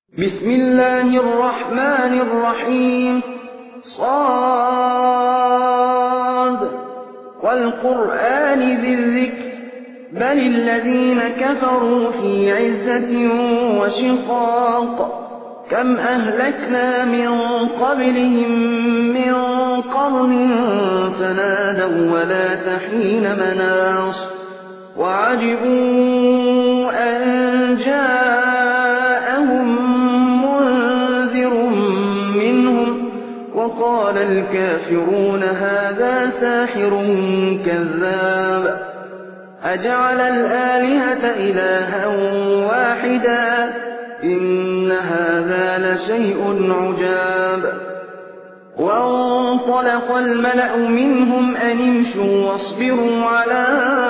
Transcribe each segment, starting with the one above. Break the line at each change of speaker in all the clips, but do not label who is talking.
بسم الله الرحمن الرحيم صاد والقرآن ذي الذكر بل الذين كفروا في عزة وشقاق كم أهلكنا من قبلهم من قرن فنادوا ولا تحين مناص وعجبوا أن جاءهم منذر منهم وقال الكافرون هذا ساحر كذاب أجعل الآلهة إلها واحدا إن هذا لشيء عجاب وانطلق الملأ منهم أن امشوا واصبروا على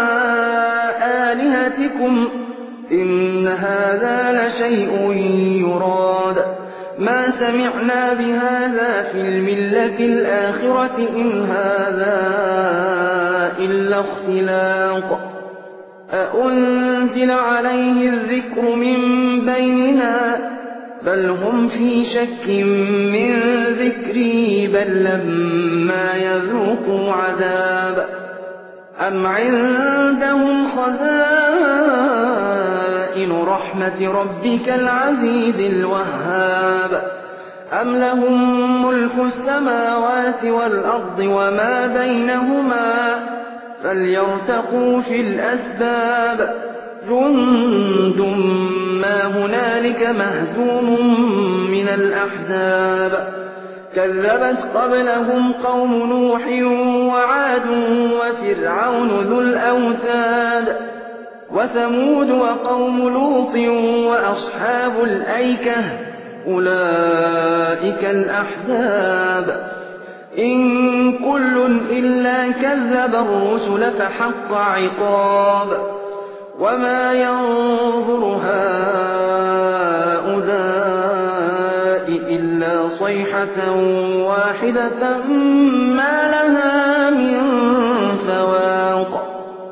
آلهتكم إن هذا لشيء يراد ما سمعنا بهذا في الملة الآخرة إن هذا إلا اختلاق أأنزل عليه الذكر من بيننا بل هم في شك من ذكري بل لما يذوقوا عذاب أم عندهم خزائن رحمة ربك العزيز الوهاب أم لهم ملك السماوات والأرض وما بينهما فليرتقوا في الأسباب جند ما هنالك مهزوم من الأحزاب كذبت قبلهم قوم نوح وعاد وفرعون ذو الأوتاد وثمود وقوم لوط وأصحاب الأيكة أولئك الأحزاب إن كل إلا كذب الرسل فحق عقاب وما ينظر هؤلاء إلا صيحة واحدة ما لها من فواق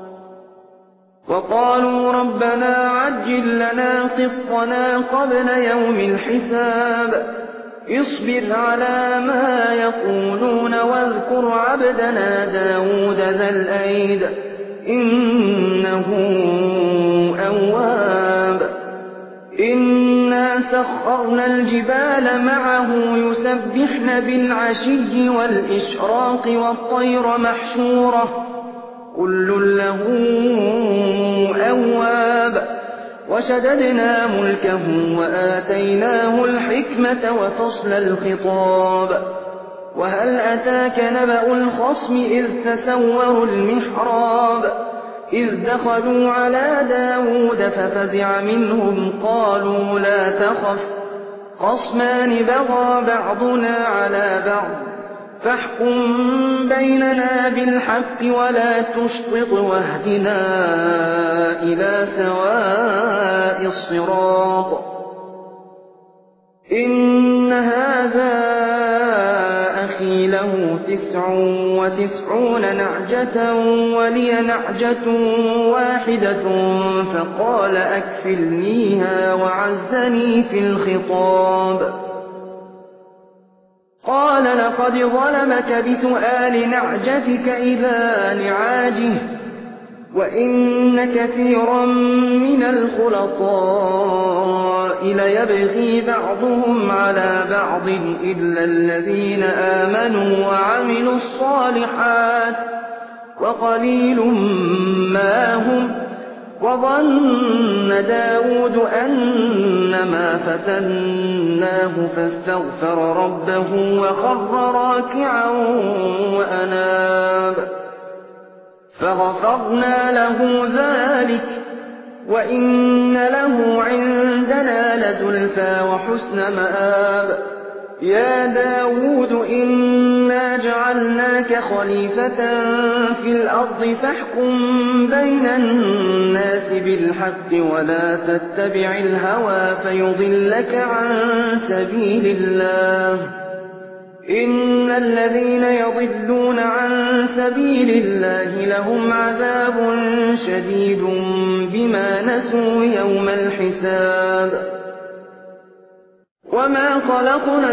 وقالوا ربنا عجل لنا قطنا قبل يوم الحساب اصبر على ما يقولون واذكر عبدنا داود ذا الأيد إنه أواب إنا سخرنا الجبال معه يسبحن بالعشي والإشراق والطير محشورة كل له أواب وشددنا ملكه وآتيناه الحكمة وفصل الخطاب وهل أتاك نبأ الخصم إذ تسوروا المحراب إذ دخلوا على داود ففزع منهم قالوا لا تخف خصمان بغى بعضنا على بعض فاحكم بيننا بالحق ولا تشطط واهدنا إلى سواء الصراط إن هذا أخي له 99 نعجة ولي نعجة واحدة فقال أكفلنيها وعزني في الخطاب قال لقد ظلمك بسؤال نعجتك إلى نعاجه وإن كثيرا من الخلطاء ليبغي بعضهم على بعض إلا الذين آمنوا وعملوا الصالحات وقليل ما هم وظن داود أنما فتناه فاستغفر ربه وخر راكعا وأناب فغفرنا له ذلك وإن له عندنا لزلفى وحسن مآب يا داود إنا جعلناك خليفة في الأرض فاحكم بين الناس بالحق ولا تتبع الهوى فيضلك عن سبيل الله إن الذين يضلون عن سبيل الله لهم عذاب شديد بما نسوا يوم الحساب وما خلقنا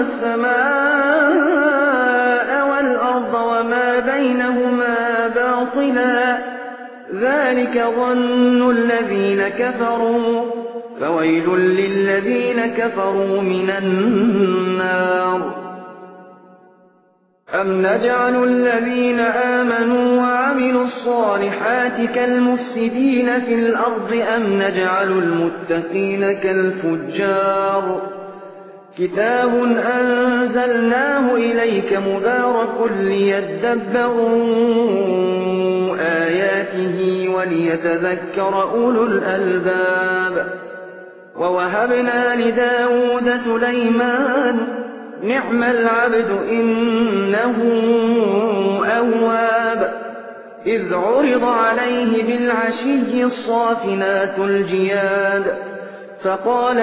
السماء والأرض وما بينهما باطلا ذلك ظن الذين كفروا فويل للذين كفروا من النار أم نجعل الذين آمنوا وعملوا الصالحات كالمفسدين في الأرض أم نجعل المتقين كالفجار كتاب أنزلناه إليك مبارك ليدبروا آياته وليتذكر أولو الألباب ووهبنا لداود سليمان نعم العبد إنه أواب إذ عرض عليه بالعشي الصافنات الجياد فقال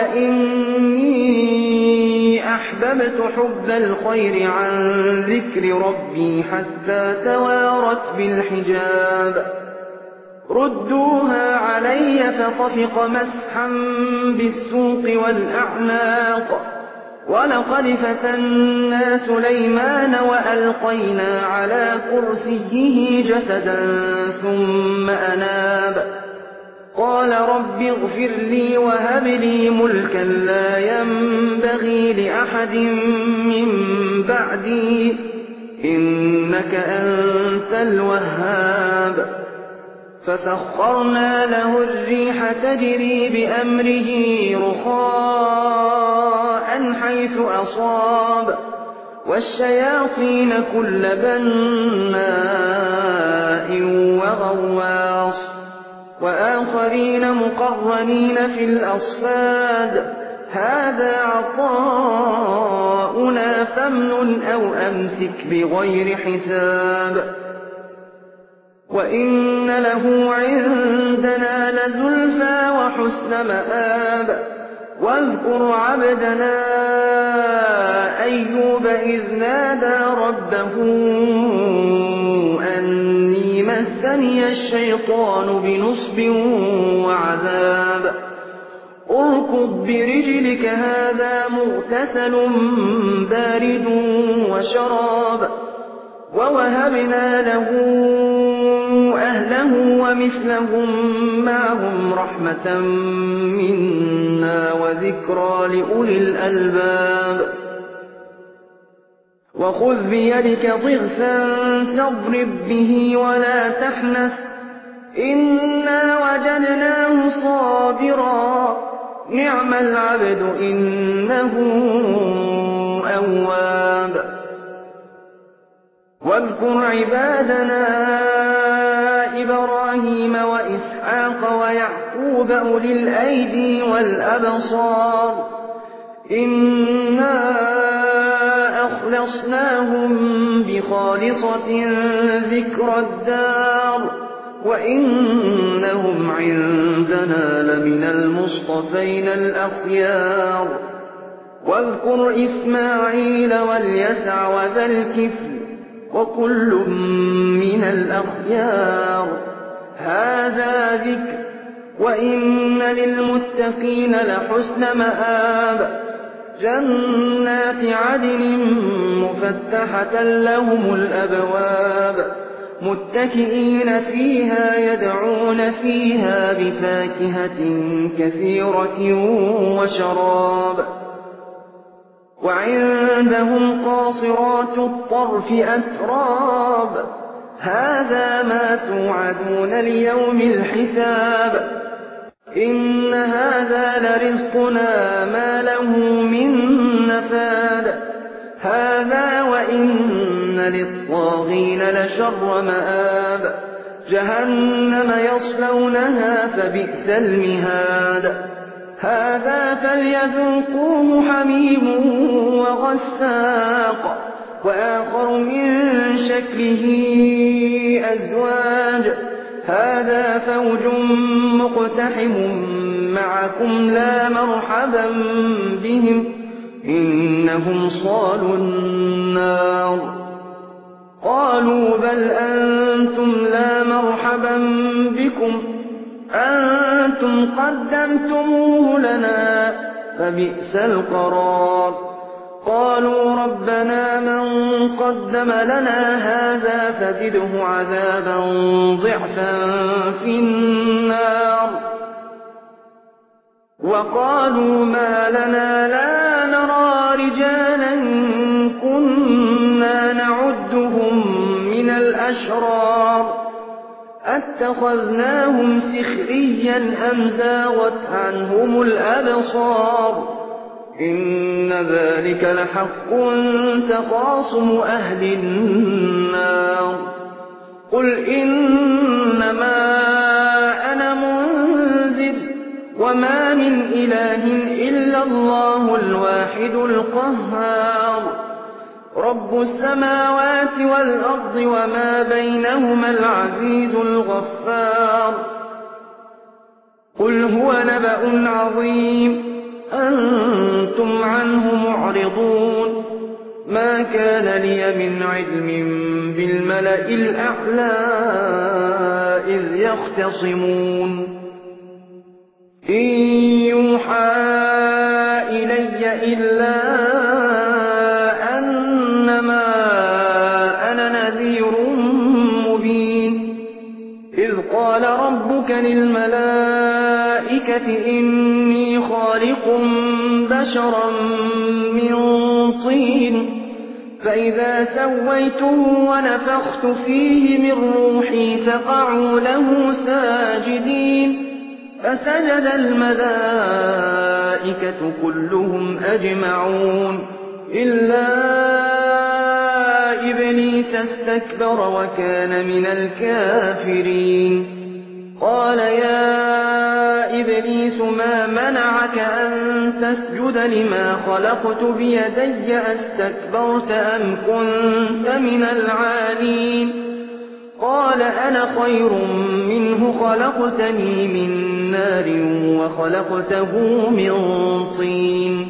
إني أحببت حب الخير عن ذكر ربي حتى توارت بالحجاب ردوها علي فطفق مسحا بالسوق والأعناق ولقد فتنا سليمان وألقينا على كرسيه جسدا ثم أناب قال رب اغفر لي وهب لي ملكا لا ينبغي لأحد من بعدي إنك أنت الوهاب فسخرنا له الريح تجري بأمره رخاء حيث أصاب والشياطين كل بناء وغواص وآخرين مقرنين في الأصفاد هذا عطاؤنا فامنن أو أمسك بغير حساب وإن له عندنا لزلفى وحسن مآب واذكر عبدنا أيوب إذ نادى ربه أني مسني الشيطان بنصب وعذاب اركض برجلك هذا مغتسل بارد وشراب ووهبنا له أهله ومثلهم معهم رحمة منا وذكرى لأولي الألباب وخذ بيدك ضغثا تضرب به ولا تحنث إنا وجدناه صابرا نعم العبد إنه أواب واذكر عبادنا إبراهيم وإسحاق ويعقوب أولي الأيدي والأبصار إنا أخلصناهم بخالصة ذكر الدار وإنهم عندنا لمن المصطفين الأخيار واذكر إسماعيل واليسع وذا الكفل وكل من الأخيار هذا ذكر وإن للمتقين لحسن مآب جنات عدن مفتحة لهم الأبواب متكئين فيها يدعون فيها بفاكهة كثيرة وشراب وعندهم قاصرات الطرف أتراب هذا ما توعدون ليوم الحساب إن هذا لرزقنا ما له من نفاد هذا وإن للطاغين لشر مآب جهنم يصلونها فبئس المهاد هذا فليذوقوه حميم وغساق وآخر من شكله أزواج هذا فوج مقتحم معكم لا مرحبا بهم إنهم صالوا النار قالوا بل أنتم لا مرحبا بكم أنتم قدمتموه لنا فبئس القرار قالوا ربنا من قدم لنا هذا فزده عذابا ضعفا في النار وقالوا ما لنا لا نرى رجالا كنا نعدهم من الأشرار أتخذناهم سخريا أم زاغت عنهم الأبصار إن ذلك لحق تخاصم أهل النار قل إنما أنا منذر وما من إله إلا الله الواحد القهار رب السماوات والأرض وما بينهما العزيز الغفار قل هو نبأ عظيم أنتم عنه معرضون ما كان لي من علم بالملأ الأعلى إذ يختصمون إن يوحى إلي إلا أنما أنا نذير مبين إذ قال ربك للملائكة إني خالق بشرا من طين فإذا سويته ونفخت فيه من روحي فقعوا له ساجدين فسجد الملائكة كلهم أجمعون إلا إبليس استكبر وكان من الكافرين قال يا إبليس ما منعك أن تسجد لما خلقت بيدي أستكبرت أم كنت من العالين قال أنا خير منه خلقتني من نار وخلقته من طين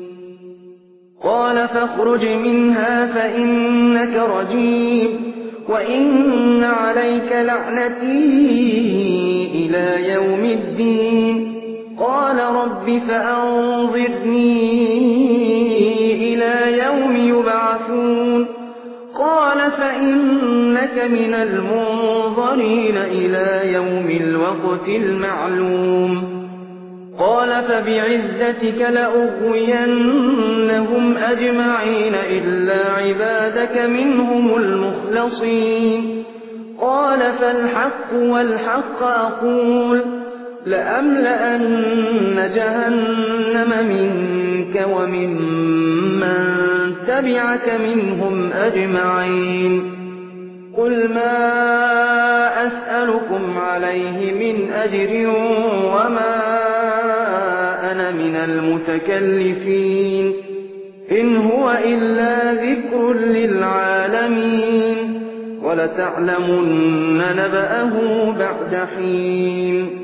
قال فاخرج منها فإنك رجيم وإن عليك لعنتي إلى يوم الدين قال رب فأنظرني إلى يوم يبعثون قال فإنك من المنظرين إلى يوم الوقت المعلوم قال فبعزتك لأغوينهم أجمعين إلا عبادك منهم المخلصين قال فالحق والحق أقول لأملأن جهنم منك وممن تبعك منهم أجمعين قل ما أسألكم عليه من أجر وما أنا من المتكلفين إن هو إلا ذكر للعالمين ولتعلمن نبأه بعد حين